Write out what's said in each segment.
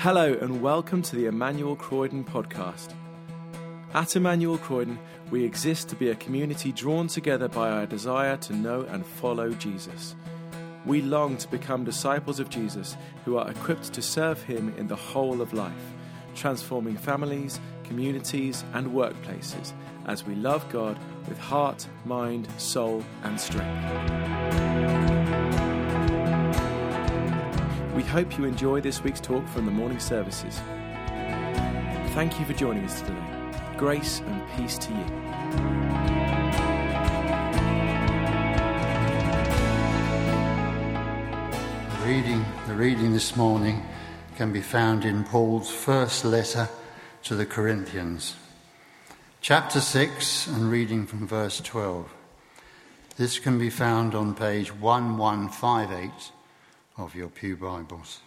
Hello and welcome to the Emmanuel Croydon podcast. At Emmanuel Croydon, we exist to be a community drawn together by our desire to know and follow Jesus. We long to become disciples of Jesus who are equipped to serve him in the whole of life, transforming families, communities and workplaces as we love God with heart, mind, soul and strength. We hope you enjoy this week's talk from the morning services. Thank you for joining us today. Grace and peace to you. The reading this morning can be found in Paul's first letter to the Corinthians, chapter 6, and reading from verse 12. This can be found on page 1158 of your Pew Bibles.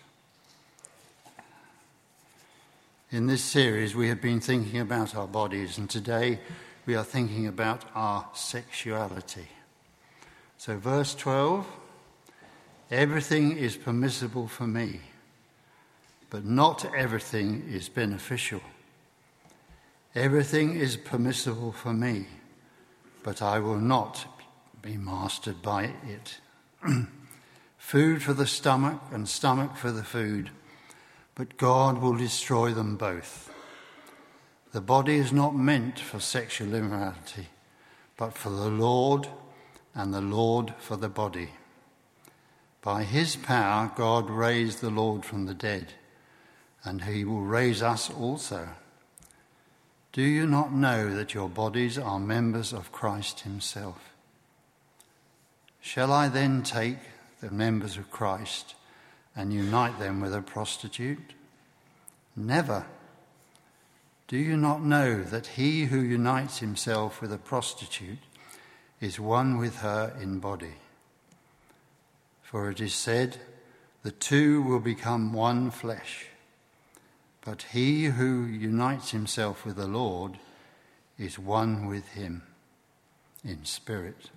In this series we have been thinking about our bodies, and today we are thinking about our sexuality. So verse 12, everything is permissible for me, but not everything is beneficial. Everything is permissible for me, but I will not be mastered by it. Food for the stomach and stomach for the food, but God will destroy them both. The body is not meant for sexual immorality, but for the Lord, and the Lord for the body. By his power God raised the Lord from the dead, and he will raise us also. Do you not know that your bodies are members of Christ himself? Shall I then take the members of Christ and unite them with a prostitute? Never. Do you not know that he who unites himself with a prostitute is one with her in body? For it is said, the two will become one flesh. But he who unites himself with the Lord is one with him in spirit.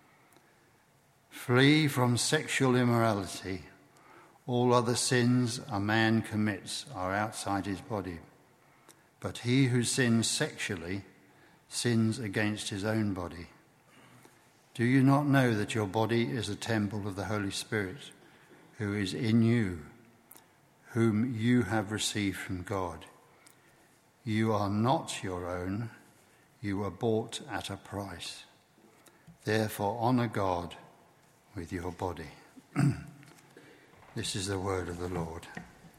Flee from sexual immorality. All other sins a man commits are outside his body. But he who sins sexually sins against his own body. Do you not know that your body is a temple of the Holy Spirit, who is in you, whom you have received from God? You are not your own, you were bought at a price. Therefore honour God with your body. This is the word of the Lord.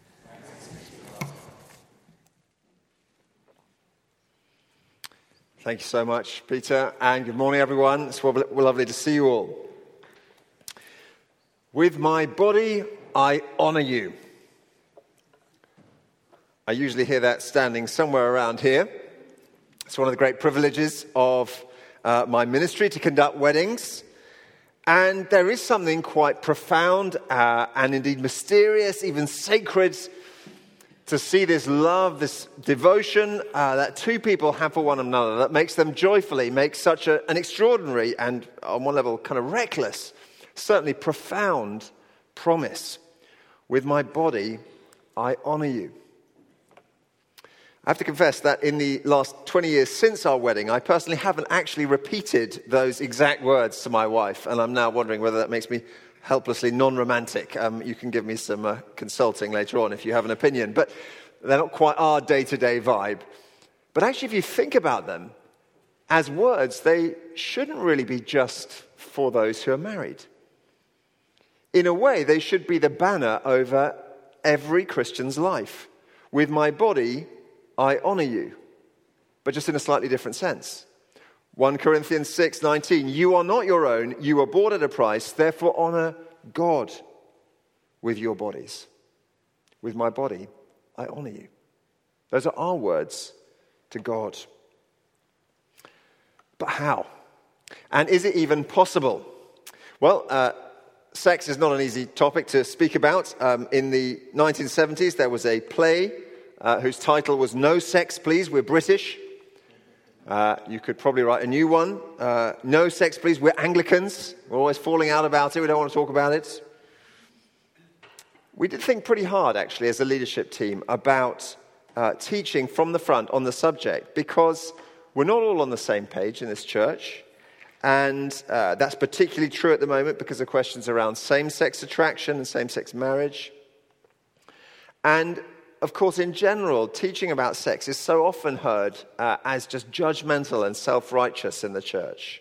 Thank you so much, Peter, and good morning, everyone. It's lovely to see you all. With my body, I honour you. I usually hear that standing somewhere around here. It's one of the great privileges of my ministry to conduct weddings. And there is something quite profound and indeed mysterious, even sacred, to see this love, this devotion that two people have for one another, that makes them joyfully make such an extraordinary and, on one level, kind of reckless, certainly profound promise. With my body, I honour you. I have to confess that in the last 20 years since our wedding, I personally haven't actually repeated those exact words to my wife, and I'm now wondering whether that makes me helplessly non-romantic. You can give me some consulting later on if you have an opinion, but they're not quite our day-to-day vibe. But actually, if you think about them as words, they shouldn't really be just for those who are married. In a way, they should be the banner over every Christian's life. With my body, I honour you, but just in a slightly different sense. 1 Corinthians 6:19, you are not your own, you were bought at a price, therefore honour God with your bodies. With my body, I honour you. Those are our words to God. But how? And is it even possible? Well, sex is not an easy topic to speak about. In the 1970s, there was a play whose title was No Sex, Please, We're British. You could probably write a new one. No Sex, Please, We're Anglicans. We're always falling out about it. We don't want to talk about it. we did think pretty hard, actually, as a leadership team about teaching from the front on the subject, because we're not all on the same page in this church. And that's particularly true at the moment because of questions around same-sex attraction and same-sex marriage. And, of course, in general, teaching about sex is so often heard as just judgmental and self-righteous in the church.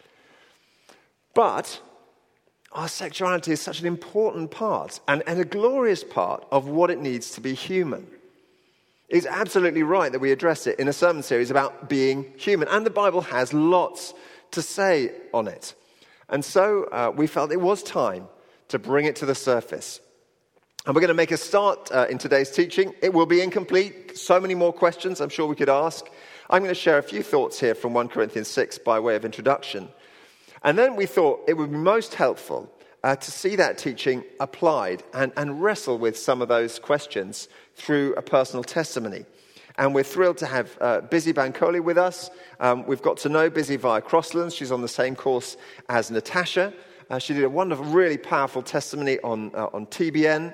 But our sexuality is such an important part and a glorious part of what it needs to be human. It's absolutely right that we address it in a sermon series about being human. And the Bible has lots to say on it. And so we felt it was time to bring it to the surface. And we're going to make a start in today's teaching. It will be incomplete. So many more questions I'm sure we could ask. I'm going to share a few thoughts here from 1 Corinthians 6 by way of introduction. And then we thought it would be most helpful to see that teaching applied and wrestle with some of those questions through a personal testimony. And we're thrilled to have Busy Bancoli with us. We've got to know Busy via Crosslands. She's on the same course as Natasha. She did a wonderful, really powerful testimony on TBN.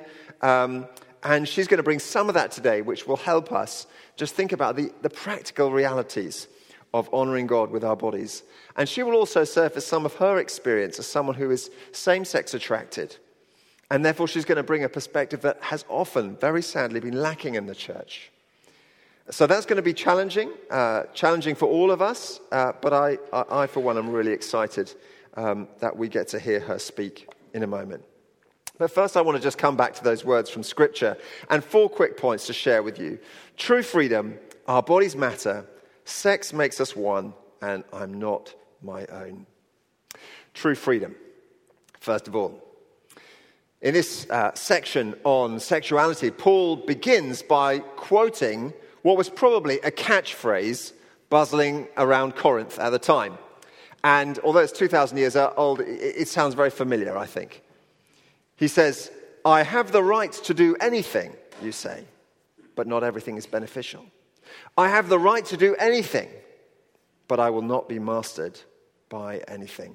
And she's going to bring some of that today, which will help us just think about the practical realities of honoring God with our bodies. And she will also surface some of her experience as someone who is same-sex attracted. And therefore, she's going to bring a perspective that has often, very sadly, been lacking in the church. So that's going to be challenging for all of us. But I, for one, am really excited that we get to hear her speak in a moment. But first, I want to just come back to those words from Scripture and 4 quick points to share with you. True freedom, our bodies matter, sex makes us one, and I'm not my own. True freedom, first of all. In this section on sexuality, Paul begins by quoting what was probably a catchphrase buzzing around Corinth at the time. And although it's 2,000 years old, it sounds very familiar, I think. He says, I have the right to do anything, you say, but not everything is beneficial. I have the right to do anything, but I will not be mastered by anything.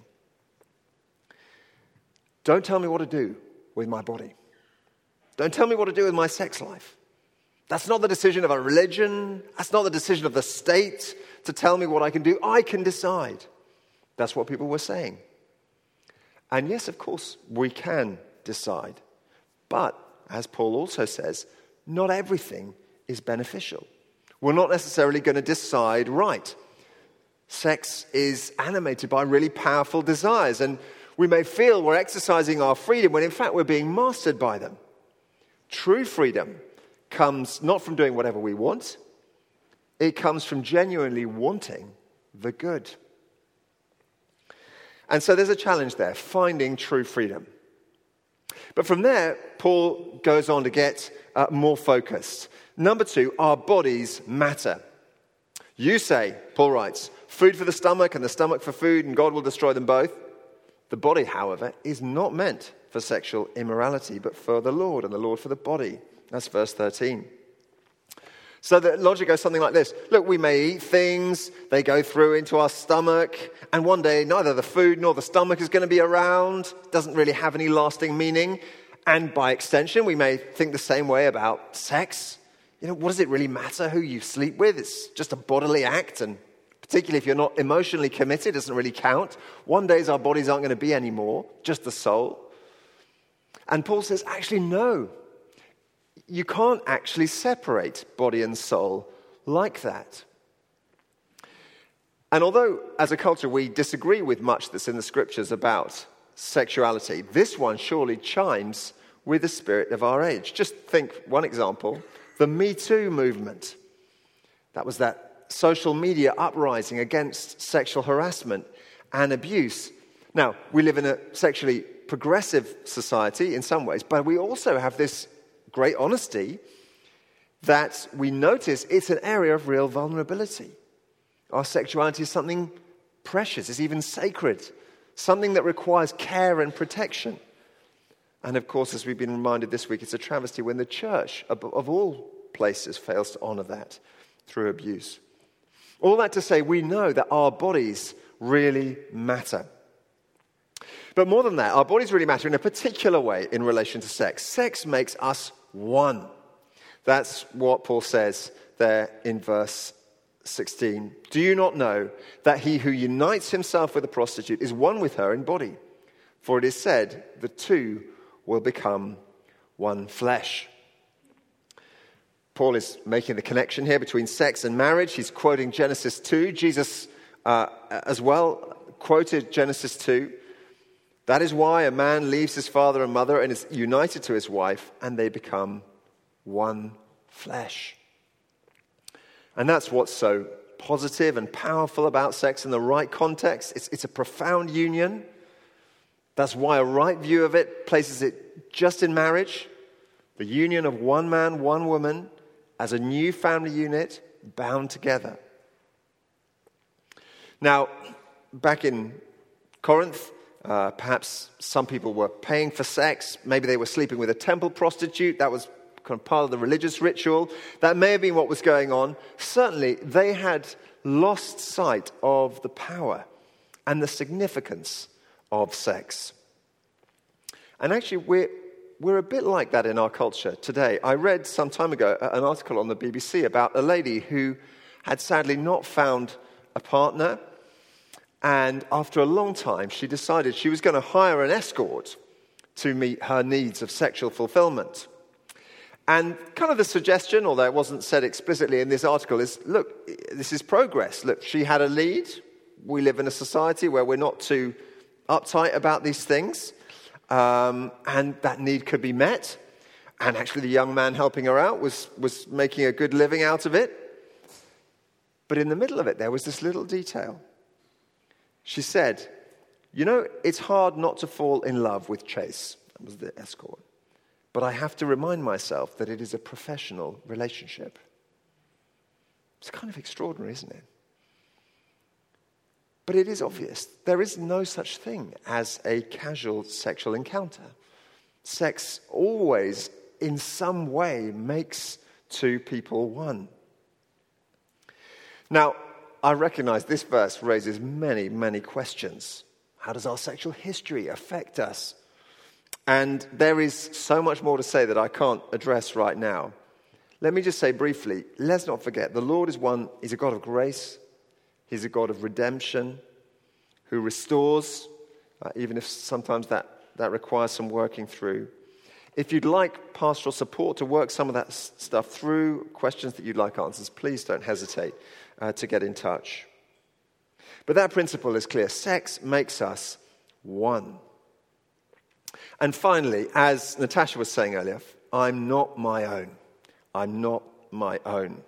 Don't tell me what to do with my body. Don't tell me what to do with my sex life. That's not the decision of a religion. That's not the decision of the state to tell me what I can do. I can decide. That's what people were saying. And yes, of course, we can decide. But, as Paul also says, not everything is beneficial. We're not necessarily going to decide right. Sex is animated by really powerful desires, and we may feel we're exercising our freedom when in fact we're being mastered by them. True freedom comes not from doing whatever we want. It comes from genuinely wanting the good. And so there's a challenge there, finding true freedom. But from there, Paul goes on to get more focused. Number 2, our bodies matter. You say, Paul writes, food for the stomach and the stomach for food, and God will destroy them both. The body, however, is not meant for sexual immorality, but for the Lord, and the Lord for the body. That's verse 13. So the logic goes something like this. Look, we may eat things, they go through into our stomach, and one day neither the food nor the stomach is going to be around. It doesn't really have any lasting meaning. And by extension, we may think the same way about sex. You know, what does it really matter who you sleep with? It's just a bodily act, and particularly if you're not emotionally committed, it doesn't really count. One day our bodies aren't going to be anymore, just the soul. And Paul says, actually, no. You can't actually separate body and soul like that. And although, as a culture, we disagree with much that's in the Scriptures about sexuality, this one surely chimes with the spirit of our age. Just think, one example, the Me Too movement. That was that social media uprising against sexual harassment and abuse. Now, we live in a sexually progressive society in some ways, but we also have this great honesty that we notice it's an area of real vulnerability. Our sexuality is something precious, it's even sacred, something that requires care and protection. And of course, as we've been reminded this week, it's a travesty when the church, of all places, fails to honor that through abuse. All that to say, we know that our bodies really matter. But more than that, our bodies really matter in a particular way in relation to sex. Sex makes us one. That's what Paul says there in verse 16. Do you not know that he who unites himself with a prostitute is one with her in body? For it is said, the two will become one flesh. Paul is making the connection here between sex and marriage. He's quoting Genesis 2. Jesus as well quoted Genesis 2. That is why a man leaves his father and mother and is united to his wife, and they become one flesh. And that's what's so positive and powerful about sex in the right context. It's a profound union. That's why a right view of it places it just in marriage. The union of one man, one woman, as a new family unit, bound together. Now, back in Corinth, perhaps some people were paying for sex. Maybe they were sleeping with a temple prostitute. That was kind of part of the religious ritual. That may have been what was going on. Certainly, they had lost sight of the power and the significance of sex. And actually, we're a bit like that in our culture today. I read some time ago an article on the BBC about a lady who had sadly not found a partner, and after a long time she decided she was going to hire an escort to meet her needs of sexual fulfillment. And kind of the suggestion, although it wasn't said explicitly in this article, is, look, this is progress. Look, she had a lead. We live in a society where we're not too uptight about these things. And that need could be met. And actually the young man helping her out was making a good living out of it. But in the middle of it, there was this little detail. She said, you know, it's hard not to fall in love with Chase. That was the escort. But I have to remind myself that it is a professional relationship. It's kind of extraordinary, isn't it? But it is obvious. There is no such thing as a casual sexual encounter. Sex always, in some way, makes two people one. Now, I recognize this verse raises many, many questions. How does our sexual history affect us? And there is so much more to say that I can't address right now. Let me just say briefly, let's not forget, the Lord is one, He's a God of grace. He's a God of redemption who restores, even if sometimes that requires some working through. If you'd like pastoral support to work some of that stuff through, questions that you'd like answers, please don't hesitate to get in touch. But that principle is clear. Sex makes us one. And finally, as Natasha was saying earlier, I'm not my own. I'm not my own.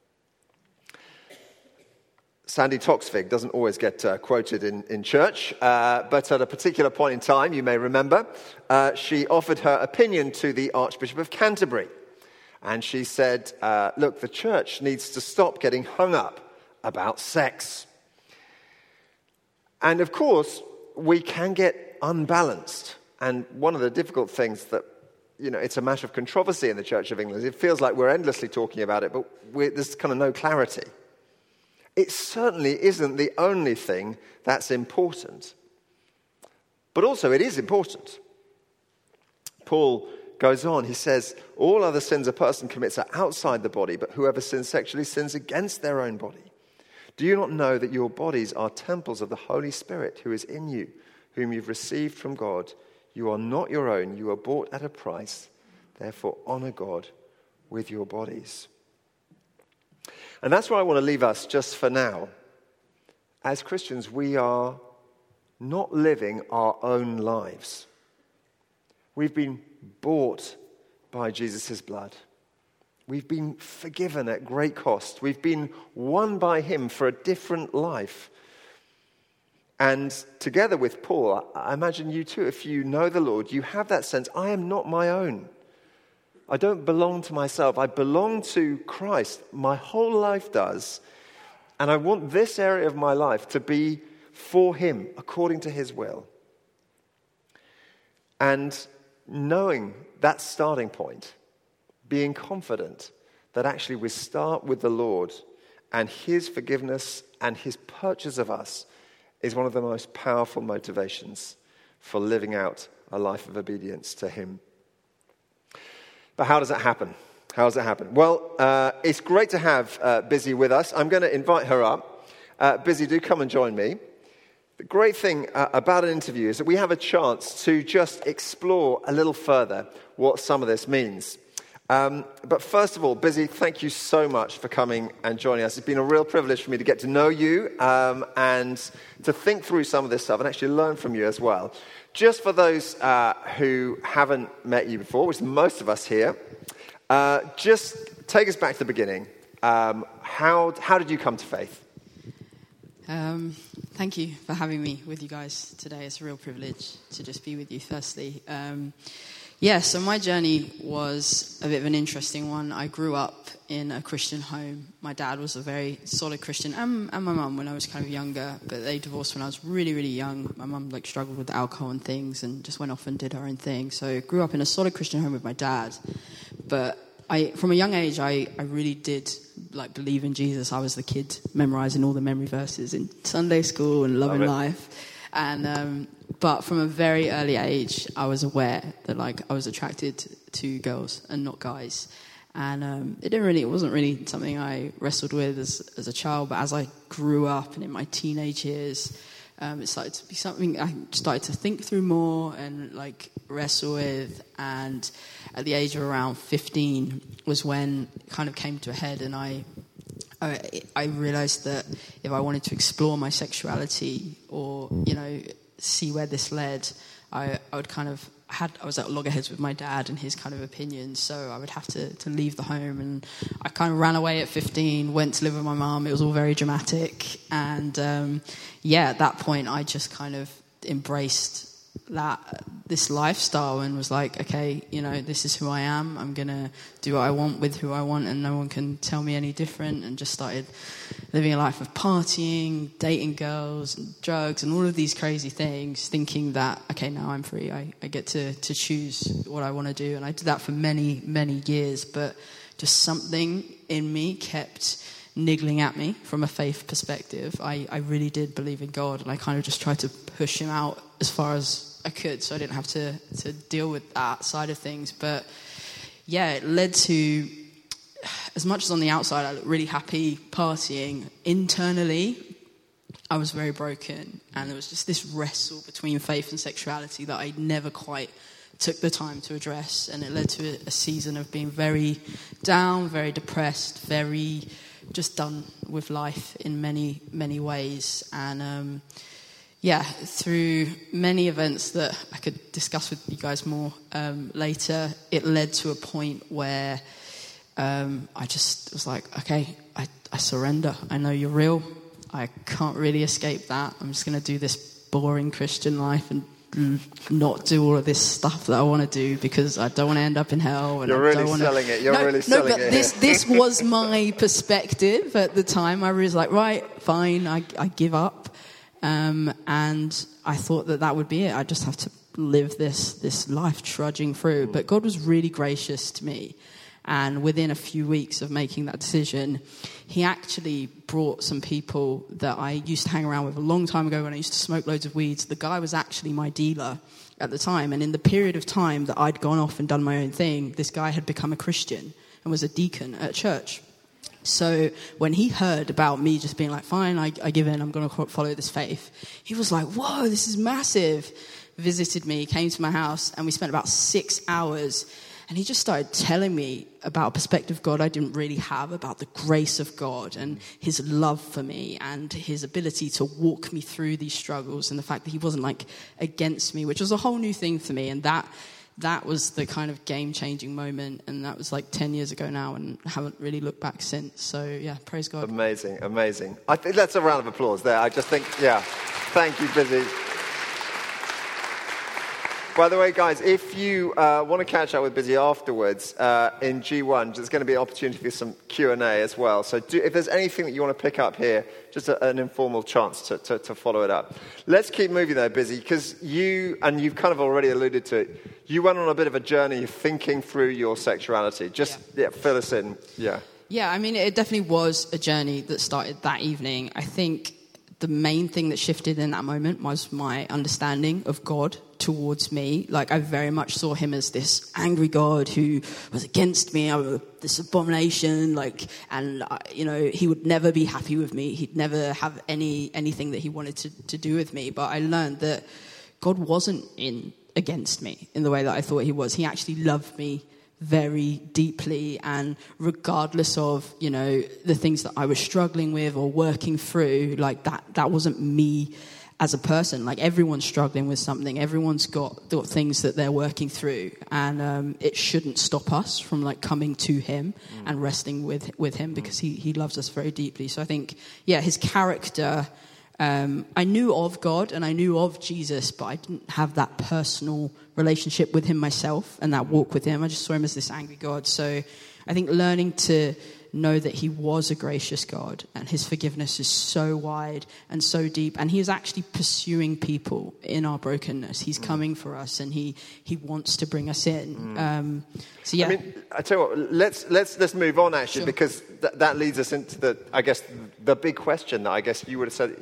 Sandy Toksvig doesn't always get quoted in church, but at a particular point in time, you may remember, she offered her opinion to the Archbishop of Canterbury. And she said, look, the church needs to stop getting hung up about sex. And of course, we can get unbalanced. And one of the difficult things that, it's a matter of controversy in the Church of England. It feels like we're endlessly talking about it, but there's kind of no clarity. It certainly isn't the only thing that's important. But also it is important. Paul goes on, he says, all other sins a person commits are outside the body, but whoever sins sexually sins against their own body. Do you not know that your bodies are temples of the Holy Spirit who is in you, whom you've received from God? You are not your own, you are bought at a price. Therefore, honor God with your bodies. And that's where I want to leave us just for now. As Christians, we are not living our own lives. We've been bought by Jesus' blood. We've been forgiven at great cost. We've been won by him for a different life. And together with Paul, I imagine you too, if you know the Lord, you have that sense, I am not my own. I don't belong to myself. I belong to Christ. My whole life does. And I want this area of my life to be for him, according to his will. And knowing that starting point, being confident that actually we start with the Lord and his forgiveness and his purchase of us is one of the most powerful motivations for living out a life of obedience to him. But how does that happen? How does that happen? Well, it's great to have Busy with us. I'm going to invite her up. Busy, do come and join me. The great thing about an interview is that we have a chance to just explore a little further what some of this means. But first of all, Busy, thank you so much for coming and joining us. It's been a real privilege for me to get to know you and to think through some of this stuff and actually learn from you as well. Just for those who haven't met you before, which is most of us here, just take us back to the beginning. How did you come to faith? Thank you for having me with you guys today. It's a real privilege to just be with you, firstly. So my journey was a bit of an interesting one. I grew up in a Christian home. My dad was a very solid Christian, and my mum when I was kind of younger, but they divorced when I was really, really young. My mum struggled with alcohol and things and just went off and did her own thing. So I grew up in a solid Christian home with my dad. But from a young age, I really did believe in Jesus. I was the kid memorizing all the memory verses in Sunday school and loving life. And but from a very early age, I was aware that I was attracted to girls and not guys. And it wasn't really something I wrestled with as a child. But as I grew up and in my teenage years, it started to be something I started to think through more and wrestle with. And at the age of around 15 was when it kind of came to a head, and I realized that if I wanted to explore my sexuality or see where this led, I was at loggerheads with my dad and his kind of opinions, so I would have to leave the home. And I kind of ran away at 15, went to live with my mum. It was all very dramatic. And at that point, I just kind of embraced this lifestyle and was like, okay, this is who I am. I'm going to do what I want with who I want, and no one can tell me any different. And just started living a life of partying, dating girls, and drugs, and all of these crazy things, thinking that, okay, now I'm free. I get to choose what I want to do. And I did that for many, many years, but just something in me kept niggling at me from a faith perspective. I really did believe in God, and I kind of just tried to push him out as far as I could, so I didn't have to deal with that side of things. But it led to, as much as on the outside I looked really happy partying, internally I was very broken, and there was just this wrestle between faith and sexuality that I never quite took the time to address, and it led to a season of being very down, very depressed, very just done with life in many, many ways. And through many events that I could discuss with you guys more later, it led to a point where I just was like, okay, I surrender. I know you're real. I can't really escape that. I'm just going to do this boring Christian life and not do all of this stuff that I want to do because I don't want to end up in hell. And You're really selling it. You're really selling it. This was my perspective at the time. I was like, right, fine, I give up. And I thought that would be it. I just have to live this life trudging through. But God was really gracious to me. And within a few weeks of making that decision, he actually brought some people that I used to hang around with a long time ago when I used to smoke loads of weeds. The guy was actually my dealer at the time. And in the period of time that I'd gone off and done my own thing, this guy had become a Christian and was a deacon at church. So when he heard about me just being like, fine, I give in, I'm going to follow this faith, he was like, whoa, this is massive. Visited me, came to my house, and we spent about 6 hours. And he just started telling me about a perspective of God I didn't really have, about the grace of God and his love for me and his ability to walk me through these struggles, and the fact that he wasn't against me, which was a whole new thing for me. And that was the kind of game-changing moment, and that was 10 years ago now, and I haven't really looked back since. So, praise God. Amazing, amazing. I think that's a round of applause there. I just think, thank you, Busy. By the way, guys, if you want to catch up with Busy afterwards, in G1, there's going to be an opportunity for some Q&A as well. So if there's anything that you want to pick up here, just an informal chance to follow it up. Let's keep moving though, Busy, because you've kind of already alluded to it, you went on a bit of a journey of thinking through your sexuality. Fill us in. Yeah, I mean, it definitely was a journey that started that evening. I think the main thing that shifted in that moment was my understanding of God towards me. Like, I very much saw him as this angry God who was against me, this abomination, and he would never be happy with me. He'd never have anything that he wanted to do with me. But I learned that God wasn't against me in the way that I thought he was. He actually loved me very deeply, and regardless of the things that I was struggling with or working through, like that wasn't me as a person. Like, everyone's struggling with something, everyone's got things that they're working through, and it shouldn't stop us from coming to him and resting with him, because he loves us very deeply. So I think his character, I knew of God and I knew of Jesus, but I didn't have that personal relationship with him myself and that walk with him. I just saw him as this angry God. So I think learning to know that he was a gracious God and his forgiveness is so wide and so deep, and he is actually pursuing people in our brokenness. He's coming for us, and he wants to bring us in. So yeah. I mean, I tell you what, let's move on actually, Sure. because that leads us into the big question that I guess you would have said,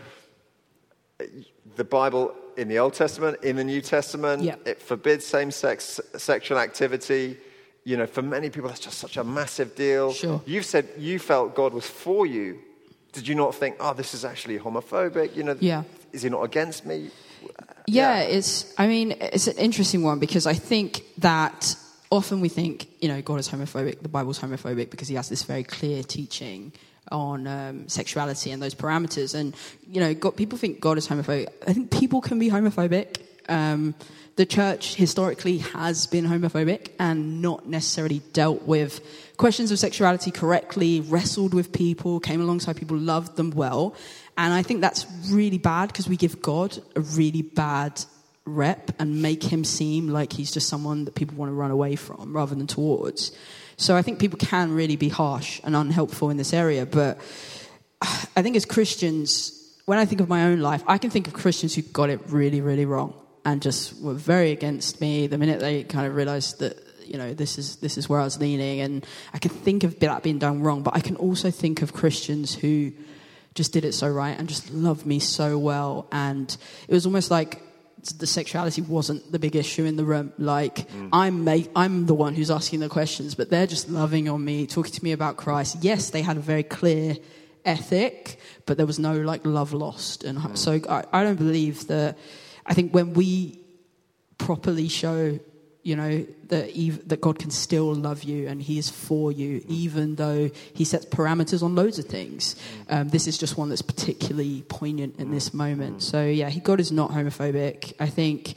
the Bible in the Old Testament, in the New Testament, it forbids same-sex sexual activity. For many people, that's just such a massive deal. Sure. You've said you felt God was for you. Did you not think, this is actually homophobic? Is he not against me? It's an interesting one, because I think that often we think, God is homophobic, the Bible's homophobic, because he has this very clear teaching on sexuality and those parameters. And, people think God is homophobic. I think people can be homophobic. The church historically has been homophobic and not necessarily dealt with questions of sexuality correctly, wrestled with people, came alongside people, loved them well. And I think that's really bad, because we give God a really bad rep and make him seem like he's just someone that people want to run away from rather than towards. So I think people can really be harsh and unhelpful in this area. But I think as Christians, when I think of my own life, I can think of Christians who got it really, really wrong and just were very against me the minute they kind of realized that, this is where I was leaning. And I can think of that being done wrong, but I can also think of Christians who just did it so right and just loved me so well. And it was almost like the sexuality wasn't the big issue in the room. I'm the one who's asking the questions, but they're just loving on me, talking to me about Christ. Yes, they had a very clear ethic, but there was no love lost. And so I don't believe that. I think when we properly show, that God can still love you and he is for you, even though he sets parameters on loads of things. This is just one that's particularly poignant in this moment. So God is not homophobic. I think,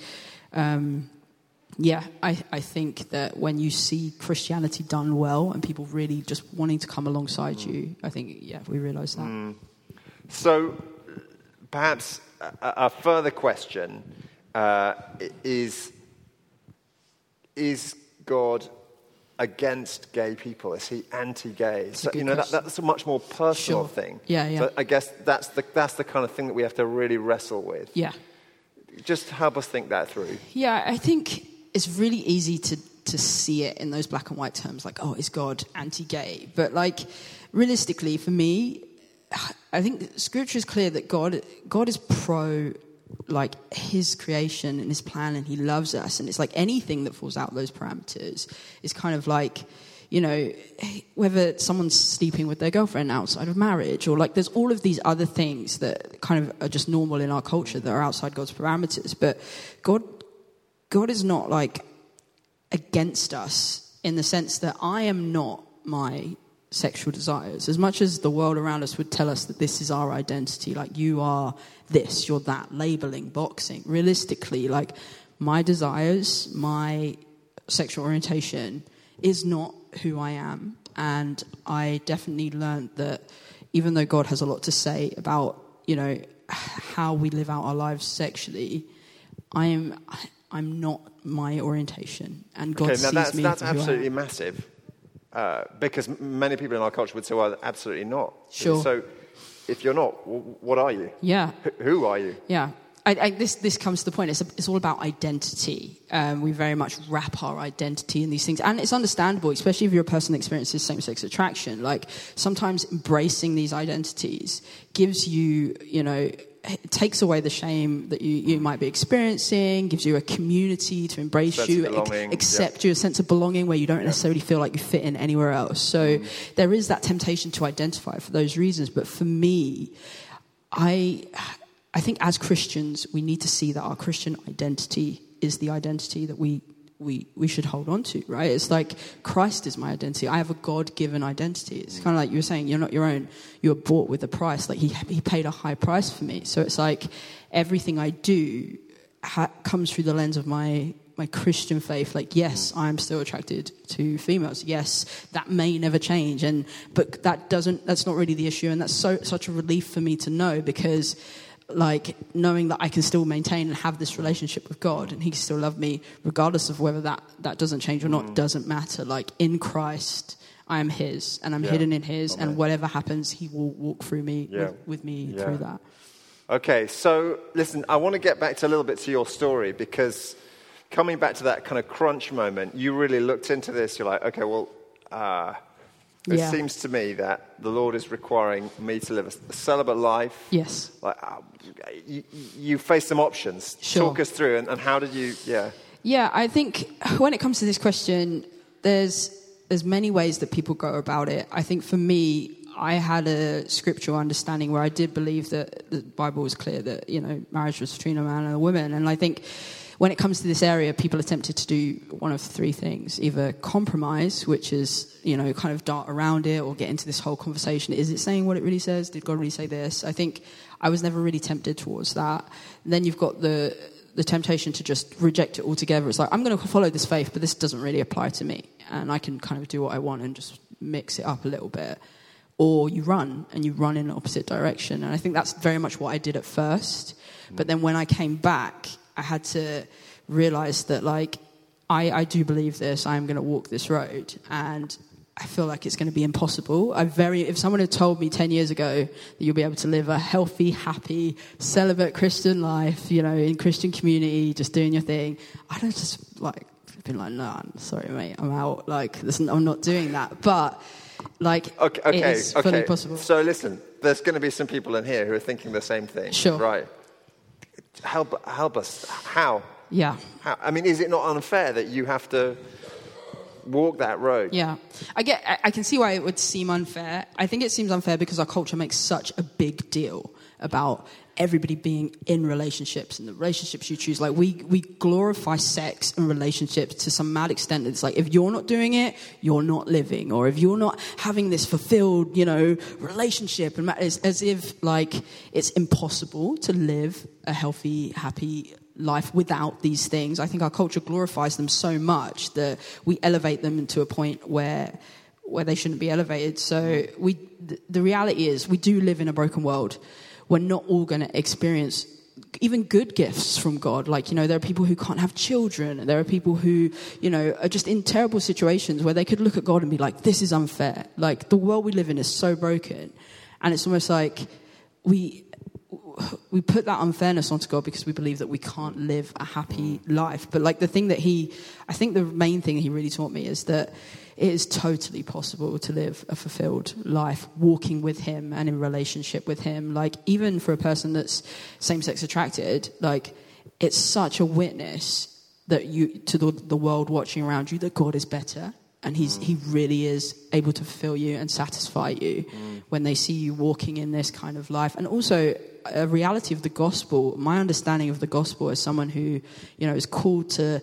I think that when you see Christianity done well and people really just wanting to come alongside you, I think, we realise that. So perhaps a further question is God against gay people? Is he anti-gay? So, that's a much more personal thing. Yeah. So I guess that's the kind of thing that we have to really wrestle with. Yeah. Just help us think that through. Yeah, I think it's really easy to see it in those black and white terms, is God anti-gay? But realistically, for me, I think Scripture is clear that God is pro his creation and his plan, and he loves us, and it's anything that falls out those parameters is kind of whether someone's sleeping with their girlfriend outside of marriage, or there's all of these other things that kind of are just normal in our culture that are outside God's parameters. But God is not against us in the sense that I am not my sexual desires. As much as the world around us would tell us that this is our identity, you are this, you're that, labeling, boxing. Realistically, my desires, my sexual orientation is not who I am. And I definitely learned that even though God has a lot to say about, how we live out our lives sexually, I'm not my orientation. And God sees me that's for who absolutely I am. massive. Because many people in our culture would say, well, absolutely not. Sure. So if you're not, what are you? Yeah. Who are you? Yeah. this comes to the point. It's all about identity. We very much wrap our identity in these things, and it's understandable, especially if you're a person that experiences same-sex attraction. Like sometimes embracing these identities gives you, it takes away the shame that you might be experiencing, gives you a community to embrace you, accept you, a sense of belonging where you don't necessarily feel like you fit in anywhere else. So there is that temptation to identify for those reasons. But for me, I think as Christians, we need to see that our Christian identity is the identity that we should hold on to, right? It's like Christ is my identity. I have a God-given identity. It's kind of like you were saying, you're not your own. You were bought with a price. Like he paid a high price for me. So it's like everything I do comes through the lens of my Christian faith. Like, yes, I'm still attracted to females. Yes, that may never change. But that's not really the issue. And that's such a relief for me to know, because like knowing that I can still maintain and have this relationship with God and he can still love me regardless of whether that doesn't change or not, doesn't matter. Like in Christ, I am his and I'm hidden in his. Amen. And whatever happens, he will walk through me, with me through that. Okay, so listen, I want to get back to a little bit to your story, because coming back to that kind of crunch moment, you really looked into this. You're like, okay, well, it seems to me that the Lord is requiring me to live a celibate life. Yes. Like, you faced some options. Sure. Talk us through, and how did you, Yeah, I think when it comes to this question, there's many ways that people go about it. I think for me, I had a scriptural understanding where I did believe that the Bible was clear that, marriage was between a man and a woman. And I think when it comes to this area, people are tempted to do one of three things. Either compromise, which is, kind of dart around it or get into this whole conversation. Is it saying what it really says? Did God really say this? I think I was never really tempted towards that. And then you've got the temptation to just reject it altogether. It's like, I'm going to follow this faith, but this doesn't really apply to me. And I can kind of do what I want and just mix it up a little bit. Or you run in an opposite direction. And I think that's very much what I did at first. But then when I came back, I had to realize that, like, I do believe this. I'm going to walk this road. And I feel like it's going to be impossible. If someone had told me 10 years ago that you'll be able to live a healthy, happy, celibate Christian life, in Christian community, just doing your thing, I'd have just, been like, no, I'm sorry, mate, I'm out. I'm not doing that. But, it is fully possible. So listen, there's going to be some people in here who are thinking the same thing. Sure. Right. Help us. How? Yeah. How? I mean, is it not unfair that you have to walk that road? Yeah. I can see why it would seem unfair. I think it seems unfair because our culture makes such a big deal about everybody being in relationships and the relationships you choose. Like, we glorify sex and relationships to some mad extent. It's like, if you're not doing it, you're not living. Or if you're not having this fulfilled, relationship, and it's as if, it's impossible to live a healthy, happy life without these things. I think our culture glorifies them so much that we elevate them into a point where they shouldn't be elevated. So the reality is, we do live in a broken world. We're not all going to experience even good gifts from God. There are people who can't have children. There are people who, are just in terrible situations where they could look at God and be like, this is unfair. The world we live in is so broken. And it's almost like we put that unfairness onto God because we believe that we can't live a happy life. But I think the main thing he really taught me is that it is totally possible to live a fulfilled life walking with him and in relationship with him. Even for a person that's same-sex attracted, it's such a witness that to the world watching around you that God is better. And he really is able to fulfill you and satisfy you when they see you walking in this kind of life. And also a reality of the gospel, my understanding of the gospel as someone who, is called to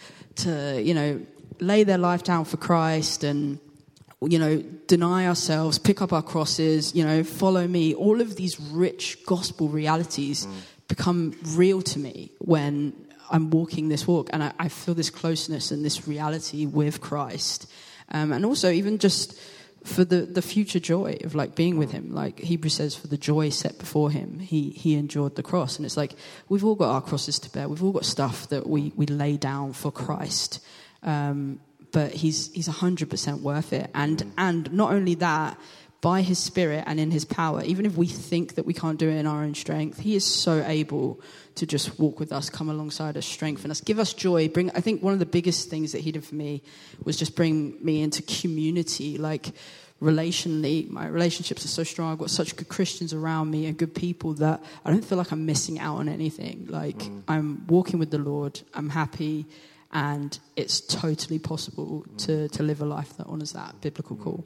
lay their life down for Christ and, deny ourselves, pick up our crosses, follow me. All of these rich gospel realities become real to me when I'm walking this walk, and I feel this closeness and this reality with Christ. And also even just for the future joy of being with him. Hebrews says, for the joy set before him, he endured the cross. And it's we've all got our crosses to bear. We've all got stuff that we lay down for Christ. But he's 100% worth it. And not only that, by his Spirit and in his power, even if we think that we can't do it in our own strength, he is so able to just walk with us, come alongside us, strengthen us, give us joy. I think one of the biggest things that he did for me was just bring me into community. Like, relationally, my relationships are so strong. I've got such good Christians around me and good people that I don't feel like I'm missing out on anything. Like, I'm walking with the Lord, I'm happy, and it's totally possible to live a life that honors that biblical call.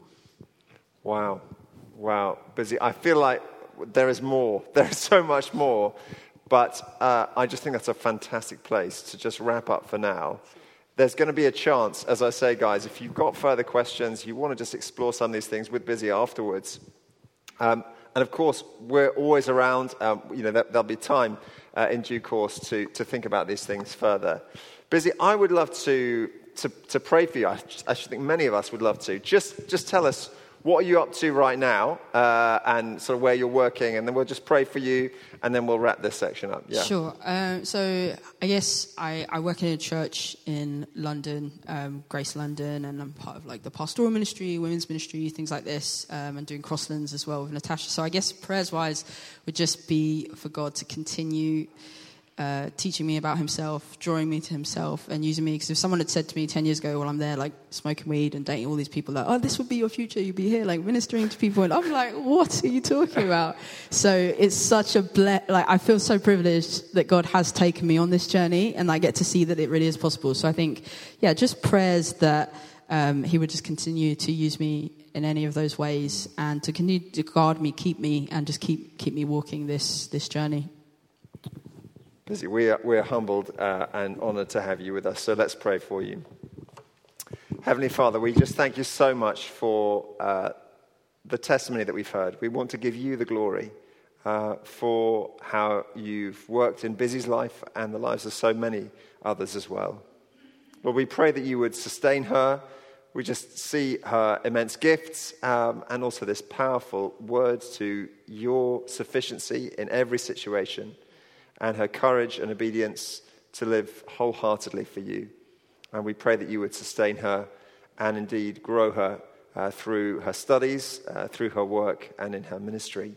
Wow, Busy. I feel like there is more. There is so much more. But I just think that's a fantastic place to just wrap up for now. There's going to be a chance, as I say, guys, if you've got further questions, you want to just explore some of these things with Busy afterwards. And of course, we're always around. There'll be time in due course to think about these things further. Busy, I would love to pray for you. I actually think many of us would love to. Just tell us, what are you up to right now, and sort of where you're working, and then we'll just pray for you, and then we'll wrap this section up. Yeah. Sure. So I guess I work in a church in London, Grace London, and I'm part of like the pastoral ministry, women's ministry, things like this, and doing Crosslands as well with Natasha. So I guess prayers-wise would just be for God to continue teaching me about himself, drawing me to himself, and using me. Because if someone had said to me 10 years ago, while I'm there, like, smoking weed and dating all these people, like, oh, this would be your future, you'd be here, like, ministering to people, and I'm like, what are you talking about? So it's such a I feel so privileged that God has taken me on this journey, and I get to see that it really is possible. So I think, just prayers that he would just continue to use me in any of those ways, and to continue to guard me, keep me, and just keep me walking this journey. Busy. We're humbled and honoured to have you with us. So let's pray for you. Heavenly Father, we just thank you so much for the testimony that we've heard. We want to give you the glory for how you've worked in Busy's life and the lives of so many others as well. Lord, we pray that you would sustain her. We just see her immense gifts and also this powerful word to your sufficiency in every situation, and her courage and obedience to live wholeheartedly for you. And we pray that you would sustain her and indeed grow her through her studies, through her work, and in her ministry.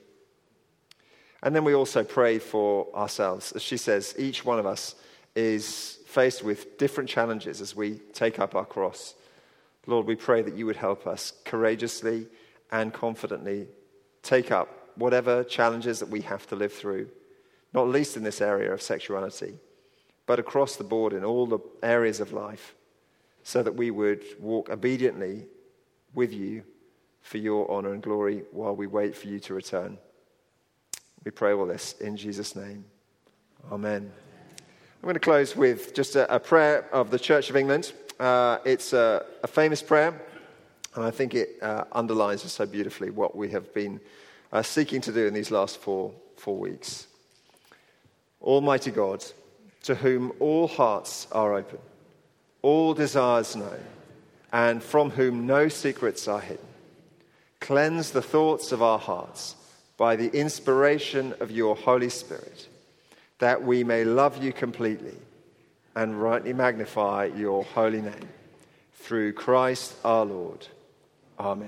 And then we also pray for ourselves. As she says, each one of us is faced with different challenges as we take up our cross. Lord, we pray that you would help us courageously and confidently take up whatever challenges that we have to live through, not least in this area of sexuality, but across the board in all the areas of life, so that we would walk obediently with you for your honor and glory while we wait for you to return. We pray all this in Jesus' name. Amen. I'm going to close with just a prayer of the Church of England. It's a famous prayer, and I think it underlines so beautifully what we have been seeking to do in these last four weeks. Almighty God, to whom all hearts are open, all desires known, and from whom no secrets are hidden, cleanse the thoughts of our hearts by the inspiration of your Holy Spirit, that we may love you completely and rightly magnify your holy name. Through Christ our Lord. Amen.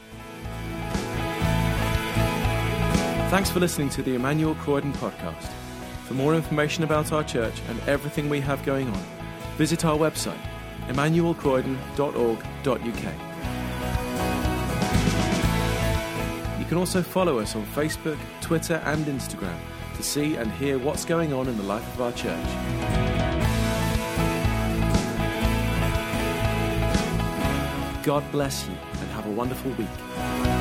Thanks for listening to the Emmanuel Croydon podcast. For more information about our church and everything we have going on, visit our website, emmanuelcroydon.org.uk. You can also follow us on Facebook, Twitter and Instagram to see and hear what's going on in the life of our church. God bless you and have a wonderful week.